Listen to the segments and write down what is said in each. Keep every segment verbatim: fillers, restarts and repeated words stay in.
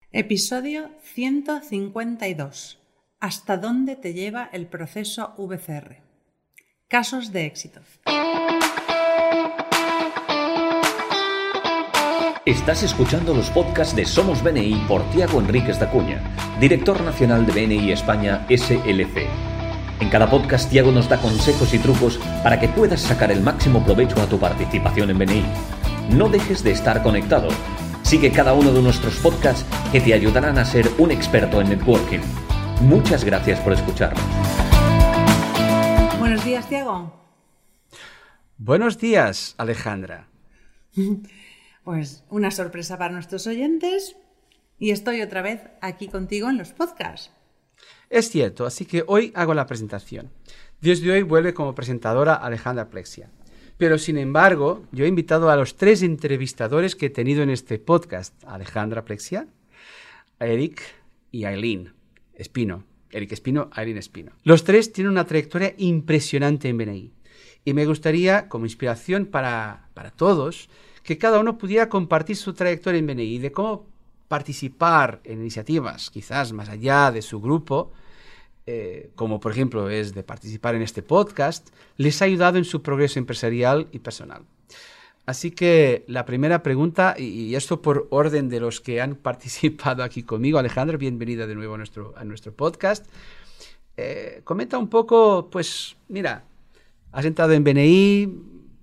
Episodio ciento cincuenta y dos. ¿Hasta dónde te lleva el proceso V C R? Casos de éxito. Estás escuchando los podcasts de Somos B N I por Tiago Enríquez da Cunha, director nacional de B N I España S L C. En cada podcast, Tiago nos da consejos y trucos para que puedas sacar el máximo provecho a tu participación en B N I. No dejes de estar conectado. Sigue cada uno de nuestros podcasts que te ayudarán a ser un experto en networking. Muchas gracias por escucharnos. Buenos días, Tiago. Buenos días, Alejandra. Pues una sorpresa para nuestros oyentes y estoy otra vez aquí contigo en los podcasts. Es cierto, así que hoy hago la presentación. Desde hoy vuelve como presentadora Alejandra Plexia. Pero, sin embargo, yo he invitado a los tres entrevistadores que he tenido en este podcast. A Alejandra Plexia, a Eric y a Aileen Espino. Eric Espino, Aileen Espino. Los tres tienen una trayectoria impresionante en B N I. Y me gustaría, como inspiración para, para todos, que cada uno pudiera compartir su trayectoria en B N I y de cómo participar en iniciativas, quizás más allá de su grupo, eh, como por ejemplo es de participar en este podcast, les ha ayudado en su progreso empresarial y personal. Así que la primera pregunta, y esto por orden de los que han participado aquí conmigo, Alejandra, bienvenida de nuevo a nuestro, a nuestro podcast. Eh, comenta un poco, pues mira, has entrado en B N I,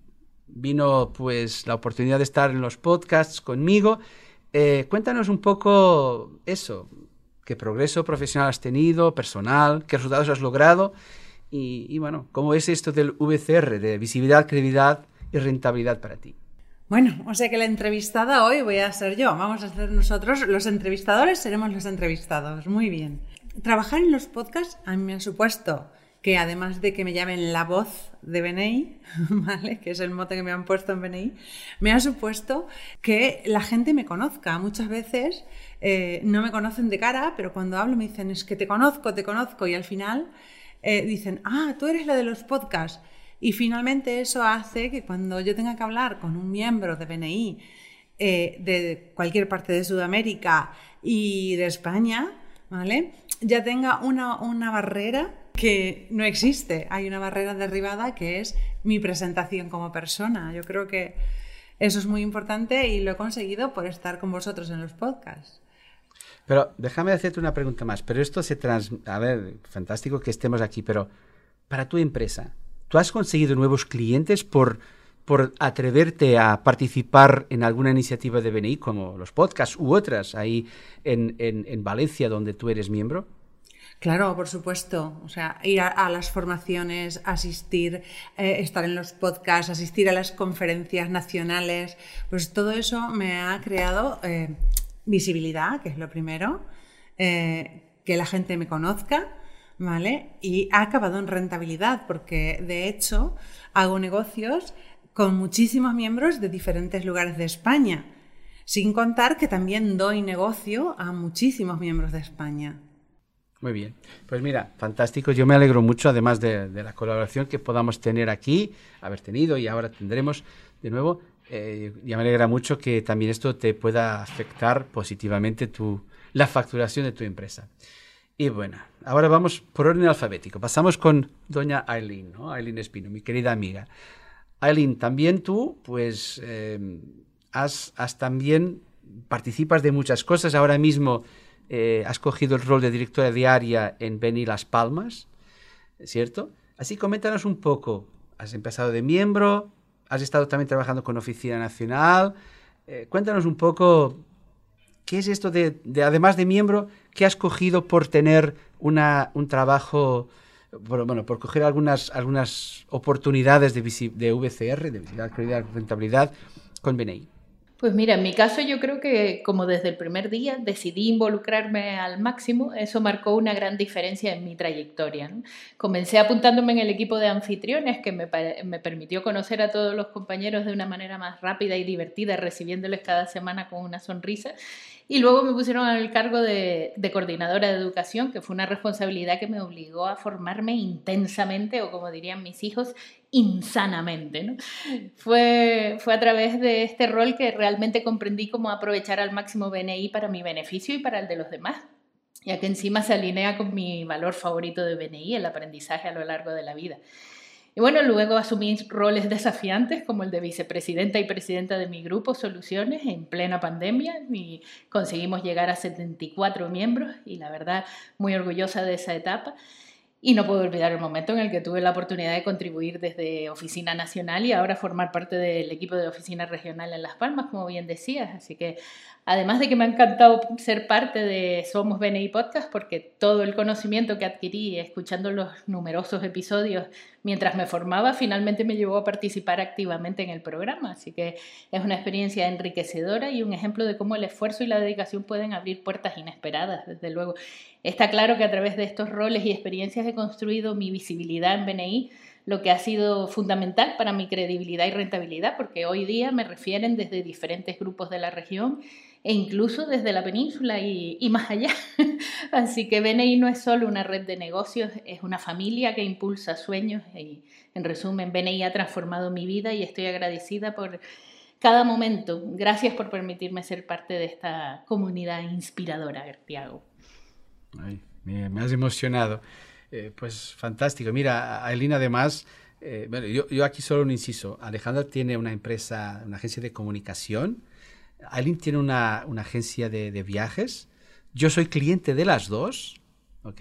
vino pues la oportunidad de estar en los podcasts conmigo. Eh, cuéntanos un poco eso, qué progreso profesional has tenido, personal, qué resultados has logrado y, y bueno, cómo es esto del V C R, de visibilidad, credibilidad y rentabilidad para ti. Bueno, o sea que la entrevistada hoy voy a ser yo. Vamos a ser nosotros, los entrevistadores seremos los entrevistados. Muy bien. Trabajar en los podcasts a mí me ha supuesto que además de que me llamen la voz de B N I, ¿vale?, que es el mote que me han puesto en B N I, me ha supuesto que la gente me conozca. Muchas veces eh, no me conocen de cara, pero cuando hablo me dicen, es que te conozco, te conozco, y al final eh, dicen, ah, tú eres la de los podcasts. Y finalmente eso hace que cuando yo tenga que hablar con un miembro de B N I eh, de cualquier parte de Sudamérica y de España, ¿vale?, ya tenga una, una barrera que no existe. Hay una barrera derribada que es mi presentación como persona. Yo creo que eso es muy importante y lo he conseguido por estar con vosotros en los podcasts. Pero déjame hacerte una pregunta más. Pero esto se trans... A ver, fantástico que estemos aquí, pero para tu empresa, ¿tú has conseguido nuevos clientes por, por atreverte a participar en alguna iniciativa de B N I, como los podcasts u otras ahí en, en, en Valencia, donde tú eres miembro? Claro, por supuesto. O sea, ir a, a las formaciones, asistir, eh, estar en los podcasts, asistir a las conferencias nacionales, pues todo eso me ha creado eh, visibilidad, que es lo primero, eh, que la gente me conozca, ¿vale? Y ha acabado en rentabilidad, porque de hecho hago negocios con muchísimos miembros de diferentes lugares de España, sin contar que también doy negocio a muchísimos miembros de España. Muy bien, pues mira, fantástico. Yo me alegro mucho, además de, de la colaboración que podamos tener aquí, haber tenido y ahora tendremos de nuevo. Eh, ya me alegra mucho que también esto te pueda afectar positivamente tu, la facturación de tu empresa. Y bueno, ahora vamos por orden alfabético. Pasamos con doña Aileen, ¿no? Aileen Espino, mi querida amiga. Aileen, también tú, pues, eh, has, has también participas de muchas cosas. Ahora mismo Eh, has cogido el rol de directora diaria en B N I Las Palmas, ¿cierto? Así, coméntanos un poco. Has empezado de miembro, has estado también trabajando con Oficina Nacional. Eh, cuéntanos un poco qué es esto de, de, además de miembro, qué has cogido por tener una, un trabajo, por, bueno, por coger algunas, algunas oportunidades de, visi, de V C R, de visibilidad, credibilidad, rentabilidad, con B N I. Pues mira, en mi caso yo creo que como desde el primer día decidí involucrarme al máximo, eso marcó una gran diferencia en mi trayectoria, ¿no? Comencé apuntándome en el equipo de anfitriones que me, me permitió conocer a todos los compañeros de una manera más rápida y divertida, recibiéndoles cada semana con una sonrisa. Y luego me pusieron al cargo de, de coordinadora de educación, que fue una responsabilidad que me obligó a formarme intensamente, o como dirían mis hijos, insanamente, ¿no? Fue, fue a través de este rol que realmente comprendí cómo aprovechar al máximo B N I para mi beneficio y para el de los demás, ya que encima se alinea con mi valor favorito de B N I, el aprendizaje a lo largo de la vida. Y bueno, luego asumí roles desafiantes como el de vicepresidenta y presidenta de mi grupo Soluciones en plena pandemia y conseguimos llegar a setenta y cuatro miembros y la verdad muy orgullosa de esa etapa. Y no puedo olvidar el momento en el que tuve la oportunidad de contribuir desde Oficina Nacional y ahora formar parte del equipo de Oficina Regional en Las Palmas, como bien decías. Así que, además de que me ha encantado ser parte de Somos B N I Podcast, porque todo el conocimiento que adquirí escuchando los numerosos episodios mientras me formaba, finalmente me llevó a participar activamente en el programa. Así que es una experiencia enriquecedora y un ejemplo de cómo el esfuerzo y la dedicación pueden abrir puertas inesperadas, desde luego. Está claro que a través de estos roles y experiencias he construido mi visibilidad en B N I, lo que ha sido fundamental para mi credibilidad y rentabilidad, porque hoy día me refieren desde diferentes grupos de la región e incluso desde la península y, y más allá. Así que B N I no es solo una red de negocios, es una familia que impulsa sueños y, en resumen, B N I ha transformado mi vida y estoy agradecida por cada momento. Gracias por permitirme ser parte de esta comunidad inspiradora, Tiago. Ay, me, me has emocionado. Eh, pues fantástico. Mira, Aileen, además, eh, bueno, yo, yo aquí solo un inciso. Alejandra tiene una empresa, una agencia de comunicación. Aileen tiene una, una agencia de, de viajes. Yo soy cliente de las dos, ¿ok?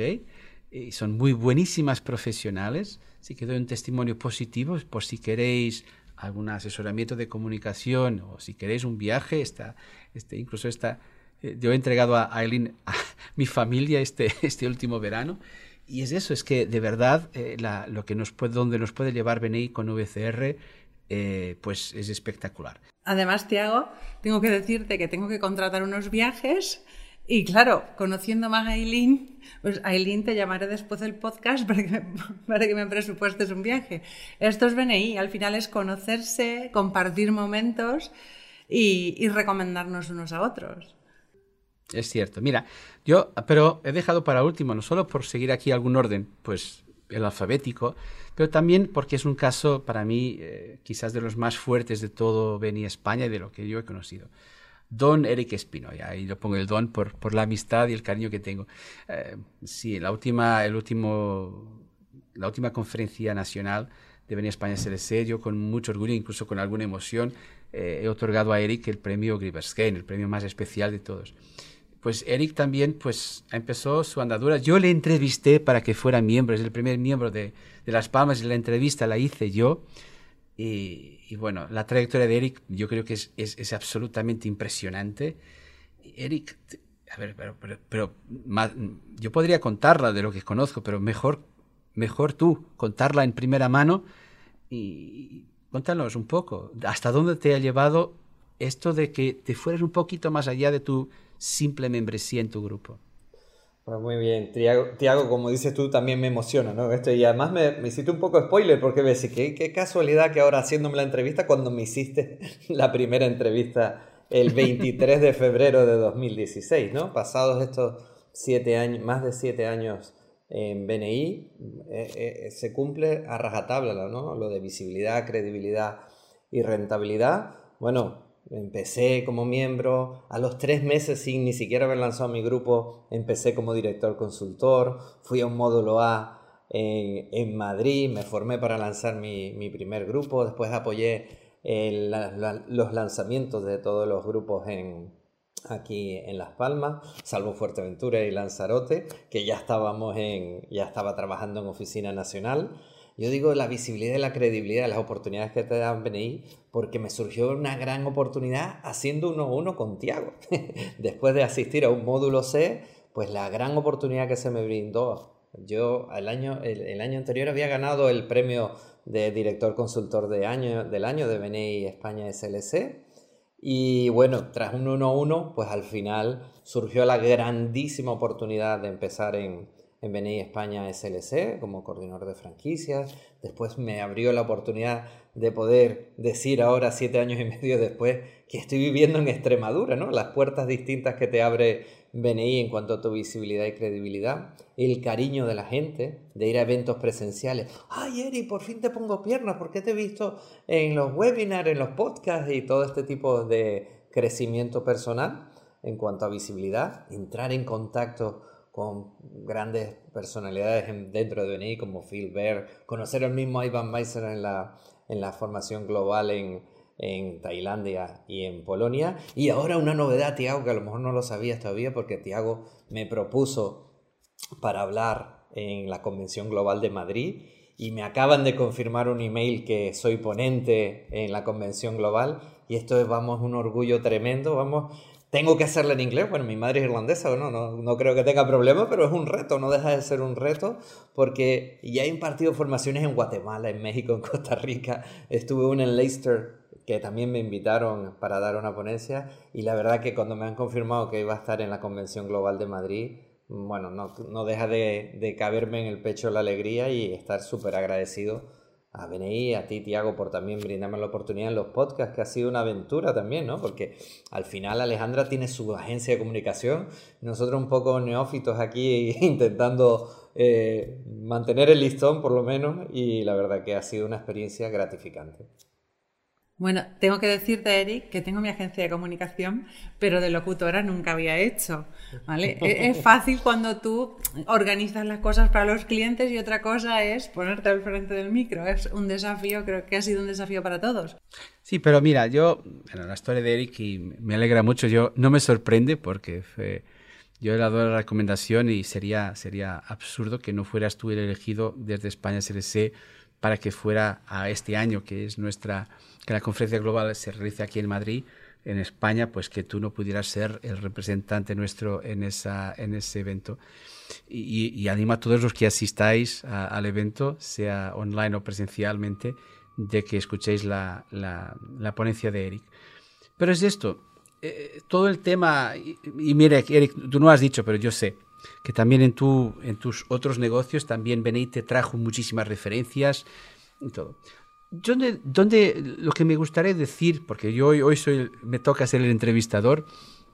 Y son muy buenísimas profesionales. Así que doy un testimonio positivo por si queréis algún asesoramiento de comunicación o si queréis un viaje. Está, este, incluso está... Yo he entregado a Aileen a mi familia este, este último verano y es eso, es que de verdad eh, la, lo que nos puede, donde nos puede llevar B N I con V C R eh, pues es espectacular. Además, Tiago, tengo que decirte que tengo que contratar unos viajes y claro, conociendo más a Aileen, pues Aileen te llamaré después del podcast para que, para que me presupuestes un viaje. Esto es B N I, al final es conocerse, compartir momentos y, y recomendarnos unos a otros. Es cierto. Mira, yo, pero he dejado para último, no solo por seguir aquí algún orden, pues el alfabético, pero también porque es un caso para mí eh, quizás de los más fuertes de todo B N I España y de lo que yo he conocido. Don Eric Espino, y ahí lo pongo el don por, por la amistad y el cariño que tengo. Eh, sí, la última, el último, la última conferencia nacional de B N I España S L C, yo con mucho orgullo, incluso con alguna emoción, eh, he otorgado a Eric el premio Gribersheim, el premio más especial de todos. Pues Eric también pues, empezó su andadura. Yo le entrevisté para que fuera miembro, es el primer miembro de, de Las Palmas, y la entrevista la hice yo. Y, y bueno, la trayectoria de Eric yo creo que es, es, es absolutamente impresionante. Eric, a ver, pero, pero, pero más, yo podría contarla de lo que conozco, pero mejor, mejor tú contarla en primera mano y cuéntanos un poco, ¿hasta dónde te ha llevado esto de que te fueras un poquito más allá de tu simple membresía en tu grupo? Pues muy bien, Tiago, Tiago, como dices tú, también me emociona, ¿no? Esto, y además me, me hiciste un poco spoiler porque me decís, ¿qué, qué casualidad que ahora haciéndome la entrevista cuando me hiciste la primera entrevista el veintitrés de febrero de dos mil dieciséis, ¿no? Pasados estos siete años, más de siete años en B N I, eh, eh, se cumple a rajatabla, ¿no? Lo de visibilidad, credibilidad y rentabilidad. Bueno, empecé como miembro, a los tres meses sin ni siquiera haber lanzado mi grupo, empecé como director consultor, fui a un módulo A en, en Madrid, me formé para lanzar mi, mi primer grupo, después apoyé el, la, la, los lanzamientos de todos los grupos en, aquí en Las Palmas, salvo Fuerteventura y Lanzarote, que ya estábamos en, ya estaba trabajando en Oficina Nacional. Yo digo la visibilidad y la credibilidad, las oportunidades que te dan B N I, porque me surgió una gran oportunidad haciendo uno a uno con Tiago. Después de asistir a un módulo C, pues la gran oportunidad que se me brindó. Yo el año, el, el año anterior había ganado el premio de director consultor de año, del año de B N I España S L C. Y bueno, tras un uno a uno, pues al final surgió la grandísima oportunidad de empezar en... en B N I España S L C como coordinador de franquicias. Después me abrió la oportunidad de poder decir ahora, siete años y medio después, que estoy viviendo en Extremadura, ¿no? Las puertas distintas que te abre B N I en cuanto a tu visibilidad y credibilidad, el cariño de la gente, de ir a eventos presenciales. ¡Ay, Eri, por fin te pongo piernas! Porque te he visto en los webinars, en los podcasts y todo este tipo de crecimiento personal en cuanto a visibilidad. Entrar en contacto con grandes personalidades dentro de B N I como Phil Baer, conocer al mismo Ivan Meiser en la, en la formación global en en Tailandia y en Polonia. Y ahora una novedad, Tiago, que a lo mejor no lo sabías todavía porque Tiago me propuso para hablar en la Convención Global de Madrid y me acaban de confirmar un email que soy ponente en la Convención Global y esto es, vamos, un orgullo tremendo, vamos... Tengo que hacerla en inglés, bueno, mi madre es irlandesa, no, no, no creo que tenga problema, pero es un reto, no deja de ser un reto, porque ya he impartido formaciones en Guatemala, en México, en Costa Rica, estuve una en Leicester, que también me invitaron para dar una ponencia, y la verdad que cuando me han confirmado que iba a estar en la Convención Global de Madrid, bueno, no, no deja de, de caberme en el pecho la alegría y estar súper agradecido a B N I, a ti, Tiago, por también brindarme la oportunidad en los podcasts, que ha sido una aventura también, ¿no? Porque al final Alejandra tiene su agencia de comunicación, nosotros un poco neófitos aquí intentando eh, mantener el listón por lo menos, y la verdad que ha sido una experiencia gratificante. Bueno, tengo que decirte, Eric, que tengo mi agencia de comunicación, pero de locutora nunca había hecho, ¿vale? Es fácil cuando tú organizas las cosas para los clientes y otra cosa es ponerte al frente del micro. Es un desafío, creo que ha sido un desafío para todos. Sí, pero mira, yo, bueno, la historia de Eric y me alegra mucho, yo no me sorprende porque fue, yo le he dado la recomendación y sería, sería absurdo que no fueras tú el elegido desde España S L C para que fuera a este año, que es nuestra, que la conferencia global se realiza aquí en Madrid, en España, pues que tú no pudieras ser el representante nuestro en, esa, en ese evento. Y, y animo a todos los que asistáis a, al evento, sea online o presencialmente, de que escuchéis la, la, la ponencia de Eric. Pero es esto, eh, todo el tema, y, y mira, Eric, tú no has dicho, pero yo sé, que también en, tu, en tus otros negocios también B N I te trajo muchísimas referencias y todo. Donde, donde, lo que me gustaría decir, porque yo hoy, hoy soy, me toca ser el entrevistador,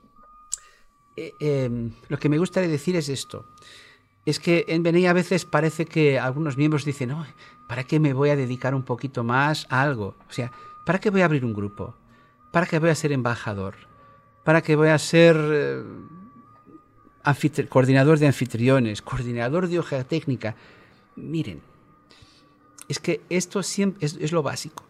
eh, eh, lo que me gustaría decir es esto, es que en B N I a veces parece que algunos miembros dicen, oh, ¿para qué me voy a dedicar un poquito más a algo? O sea, ¿para qué voy a abrir un grupo? ¿Para qué voy a ser embajador? ¿Para qué voy a ser... Eh, Anfitri- coordinador de anfitriones, coordinador de hoja técnica? Miren, es que esto siempre es, es lo básico.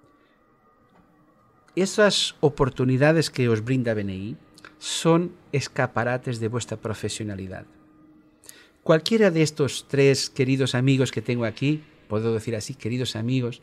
Esas oportunidades que os brinda B N I son escaparates de vuestra profesionalidad. Cualquiera de estos tres queridos amigos que tengo aquí, puedo decir así, queridos amigos,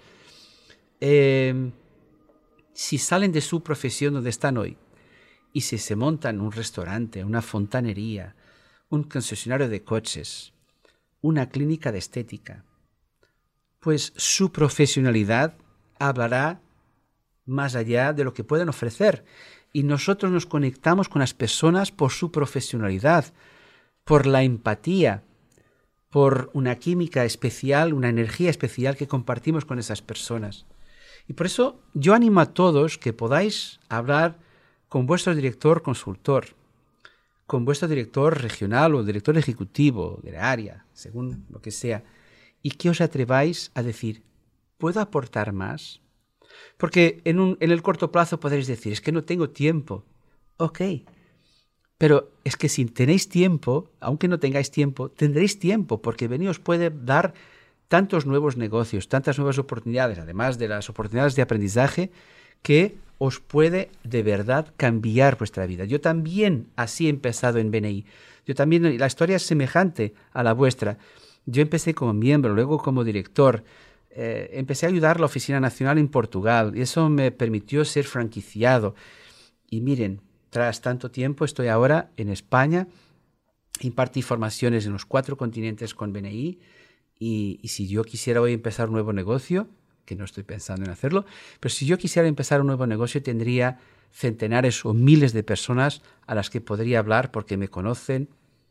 eh, si salen de su profesión donde están hoy, y si se montan un restaurante, una fontanería, un concesionario de coches, una clínica de estética, pues su profesionalidad hablará más allá de lo que pueden ofrecer. Y nosotros nos conectamos con las personas por su profesionalidad, por la empatía, por una química especial, una energía especial que compartimos con esas personas. Y por eso yo animo a todos que podáis hablar con vuestro director consultor, con vuestro director regional o director ejecutivo de la área, según lo que sea, y que os atreváis a decir, ¿puedo aportar más? Porque en, un, en el corto plazo podréis decir, es que no tengo tiempo. Ok, pero es que si tenéis tiempo, aunque no tengáis tiempo, tendréis tiempo, porque B N I os puede dar tantos nuevos negocios, tantas nuevas oportunidades, además de las oportunidades de aprendizaje, que os puede de verdad cambiar vuestra vida. Yo también así he empezado en B N I. Yo también, la historia es semejante a la vuestra. Yo empecé como miembro, luego como director. Eh, empecé a ayudar a la Oficina Nacional en Portugal y eso me permitió ser franquiciado. Y miren, tras tanto tiempo estoy ahora en España, impartí formaciones en los cuatro continentes con B N I y, y si yo quisiera hoy empezar un nuevo negocio, que no estoy pensando en hacerlo, pero si yo quisiera empezar un nuevo negocio tendría centenares o miles de personas a las que podría hablar porque me conocen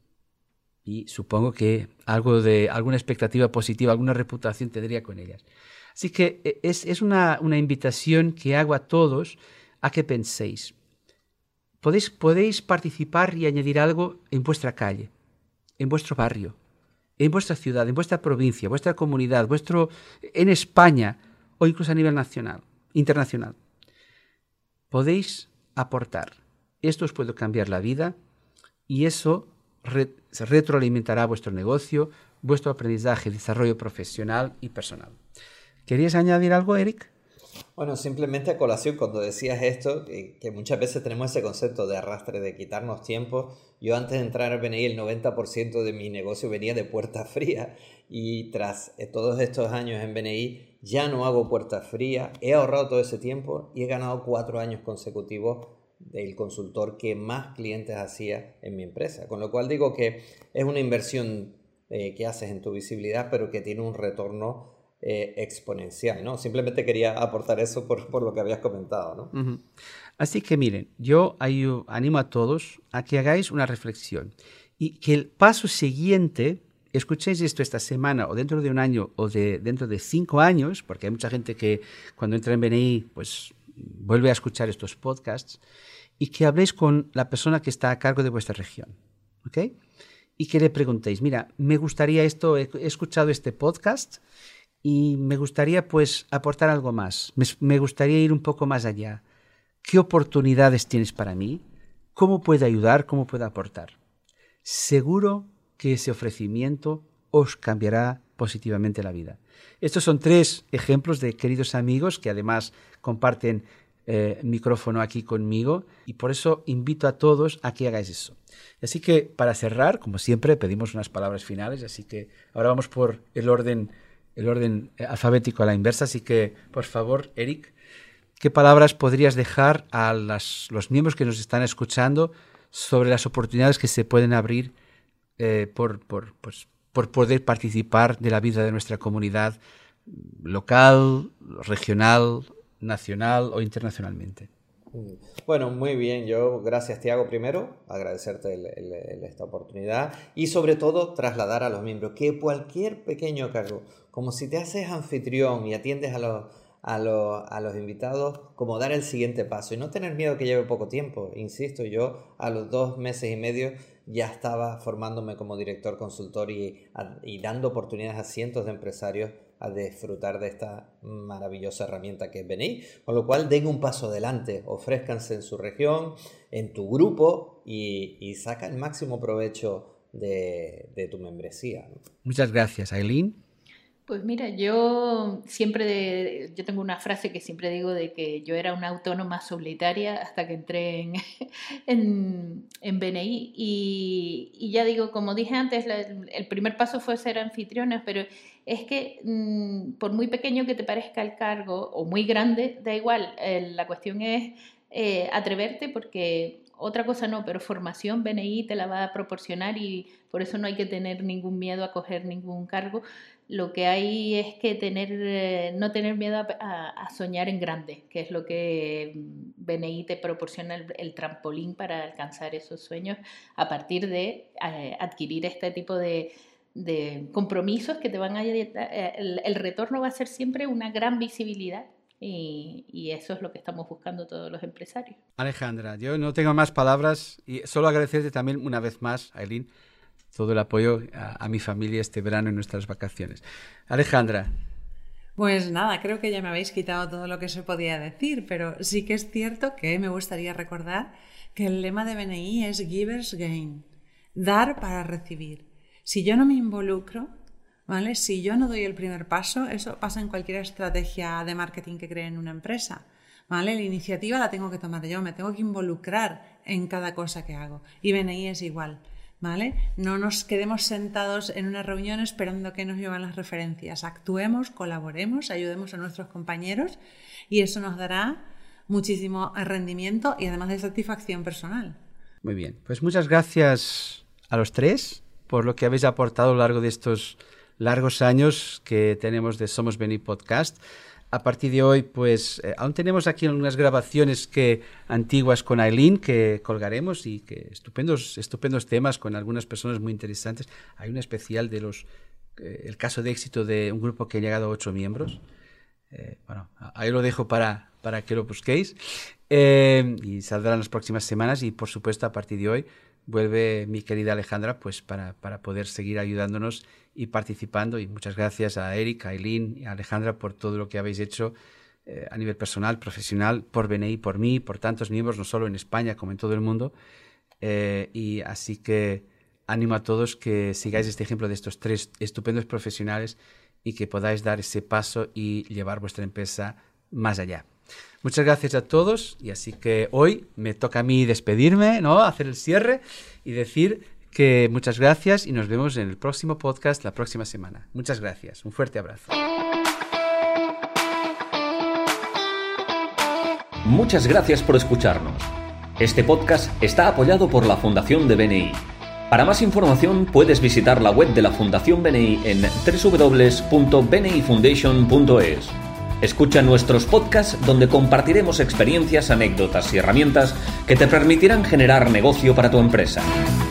y supongo que algo de alguna expectativa positiva, alguna reputación tendría con ellas. Así que es, es una, una invitación que hago a todos a que penséis, podéis, podéis participar y añadir algo en vuestra calle, en vuestro barrio, en vuestra ciudad, en vuestra provincia, vuestra comunidad, vuestro, en España o incluso a nivel nacional, internacional. Podéis aportar. Esto os puede cambiar la vida y eso re, retroalimentará vuestro negocio, vuestro aprendizaje, desarrollo profesional y personal. ¿Querías añadir algo, Eric? Bueno, simplemente a colación, cuando decías esto, que, que muchas veces tenemos ese concepto de arrastre, de quitarnos tiempo. Yo antes de entrar a B N I, el noventa por ciento de mi negocio venía de puerta fría, y tras todos estos años en B N I ya no hago puerta fría, he ahorrado todo ese tiempo y he ganado cuatro años consecutivos del consultor que más clientes hacía en mi empresa. Con lo cual digo que es una inversión eh, que haces en tu visibilidad, pero que tiene un retorno Eh, exponencial, ¿no? Simplemente quería aportar eso por, por lo que habías comentado, ¿no? Uh-huh. Así que miren, yo ayu, animo a todos a que hagáis una reflexión y que el paso siguiente, escuchéis esto esta semana o dentro de un año o de, dentro de cinco años, porque hay mucha gente que cuando entra en B N I pues vuelve a escuchar estos podcasts, y que habléis con la persona que está a cargo de vuestra región, ¿ok? Y que le preguntéis, mira, me gustaría esto, he, he escuchado este podcast y me gustaría pues aportar algo más, me, me gustaría ir un poco más allá. ¿Qué oportunidades tienes para mí? ¿Cómo puedo ayudar? ¿Cómo puedo aportar? Seguro que ese ofrecimiento os cambiará positivamente la vida. Estos son tres ejemplos de queridos amigos que además comparten eh, micrófono aquí conmigo, y por eso invito a todos a que hagáis eso. Así que para cerrar, como siempre, pedimos unas palabras finales, así que ahora vamos por el orden el orden alfabético a la inversa, así que, por favor, Eric, ¿qué palabras podrías dejar a las, los miembros que nos están escuchando sobre las oportunidades que se pueden abrir eh, por, por, pues, por poder participar de la vida de nuestra comunidad local, regional, nacional o internacionalmente? Bueno, muy bien. Yo, gracias, Tiago, primero, agradecerte el, el, el, esta oportunidad y sobre todo trasladar a los miembros que cualquier pequeño cargo, como si te haces anfitrión y atiendes a los, a los, a los invitados, como dar el siguiente paso y no tener miedo que lleve poco tiempo. Insisto, yo a los dos meses y medio ya estaba formándome como director consultor y, y dando oportunidades a cientos de empresarios a disfrutar de esta maravillosa herramienta que es B N I, con lo cual den un paso adelante, ofrézcanse en su región, en tu grupo y, y saca el máximo provecho de, de tu membresía, ¿no? Muchas gracias, Aileen. Pues mira, yo siempre, de, yo tengo una frase que siempre digo de que yo era una autónoma solitaria hasta que entré en, en, en B N I y, y ya digo, como dije antes, la, el primer paso fue ser anfitriones, pero es que mmm, por muy pequeño que te parezca el cargo o muy grande, da igual, eh, la cuestión es eh, atreverte porque otra cosa no, pero formación B N I te la va a proporcionar y por eso no hay que tener ningún miedo a coger ningún cargo. Lo que hay es que tener, eh, no tener miedo a, a, a soñar en grande, que es lo que B N I te proporciona el, el trampolín para alcanzar esos sueños a partir de eh, adquirir este tipo de, de compromisos que te van a... Eh, el, el retorno va a ser siempre una gran visibilidad y, y eso es lo que estamos buscando todos los empresarios. Alejandra, yo no tengo más palabras y solo agradecerte también una vez más, Aileen, todo el apoyo a, a mi familia este verano en nuestras vacaciones. Alejandra. Pues nada, creo que ya me habéis quitado todo lo que se podía decir, pero sí que es cierto que me gustaría recordar que el lema de B N I es Givers Gain, dar para recibir. Si yo no me involucro, ¿vale? Si yo no doy el primer paso, eso pasa en cualquier estrategia de marketing que cree en una empresa, ¿vale? La iniciativa la tengo que tomar yo, me tengo que involucrar en cada cosa que hago y B N I es igual. ¿Vale? No nos quedemos sentados en una reunión esperando que nos lleven las referencias. Actuemos, colaboremos, ayudemos a nuestros compañeros y eso nos dará muchísimo rendimiento y además de satisfacción personal. Muy bien, pues muchas gracias a los tres por lo que habéis aportado a lo largo de estos largos años que tenemos de Somos B N I Podcast. A partir de hoy, pues eh, aún tenemos aquí unas grabaciones que, antiguas con Aileen que colgaremos y que estupendos, estupendos temas con algunas personas muy interesantes. Hay un especial de los eh, el caso de éxito de un grupo que ha llegado a ocho miembros. Eh, bueno, ahí lo dejo para, para que lo busquéis. Eh, y saldrán las próximas semanas y, por supuesto, a partir de hoy vuelve mi querida Alejandra pues para, para poder seguir ayudándonos y participando. Y muchas gracias a Eric, a Eileen y a Alejandra por todo lo que habéis hecho eh, a nivel personal, profesional, por B N I, por mí, por tantos miembros, no solo en España como en todo el mundo. Eh, y así que animo a todos que sigáis este ejemplo de estos tres estupendos profesionales y que podáis dar ese paso y llevar vuestra empresa más allá. Muchas gracias a todos y así que hoy me toca a mí despedirme, ¿no? Hacer el cierre y decir que muchas gracias y nos vemos en el próximo podcast la próxima semana. Muchas gracias. Un fuerte abrazo. Muchas gracias por escucharnos. Este podcast está apoyado por la Fundación de B N I. Para más información puedes visitar la web de la Fundación B N I en doble u doble u doble u punto b n i foundation punto e s. Escucha nuestros podcasts donde compartiremos experiencias, anécdotas y herramientas que te permitirán generar negocio para tu empresa.